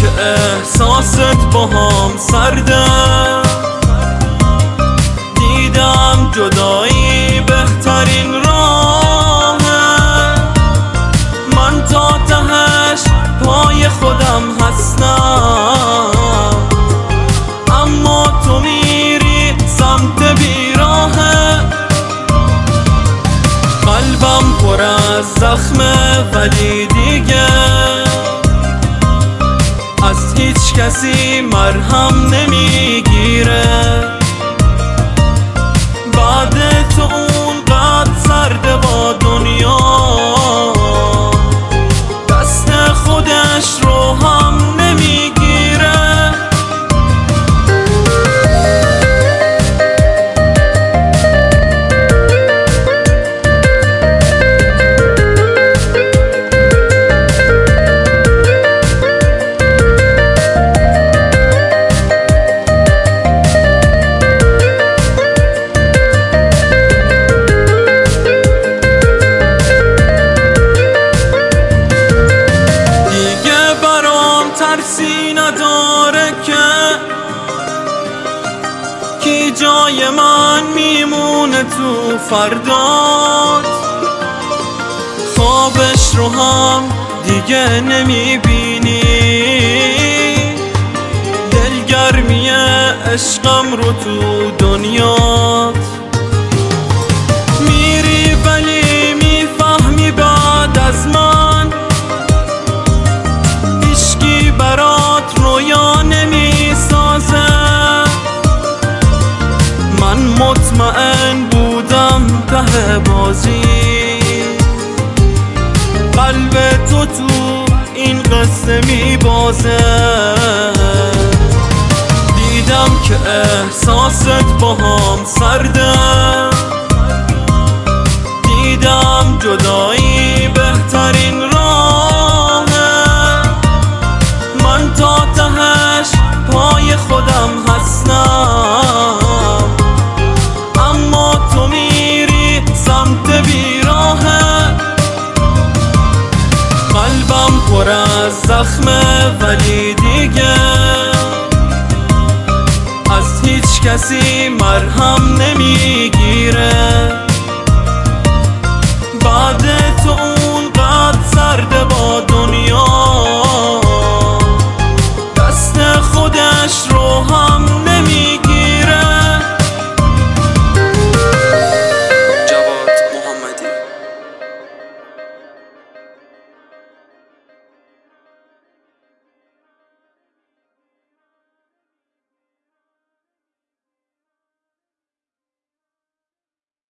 که احساست با هم سرده، دیدم جدایی بهترین راهه. من تا تهش پای خودم هستم، اما تو میری سمت بیراهه. قلبم پر از زخمه ولی دیگه از هیچ کسی مرهم نمیگیره. بعد تو اونقدر سرده با دنیا، دست خودش رو هم نمیگیره. ترسی نداره که کی جای من میمونه تو فردات. خوابش رو هم دیگه نمیبینی، دلگرمی عشقم رو تو دنیات. میری ولی میفهمی بعد از من برات رویا نمی سازه. من مطمئن بودم ته بازی قلب تو این قصه می بازه. دیدم که احساست با هم سرده، دیدم جدایی بهترین تا تهش پای خودم هستم، اما تو میری سمت بیراهه. قلبم پر از زخمه ولی دیگه از هیچ کسی مرهم نمیگیره. بعد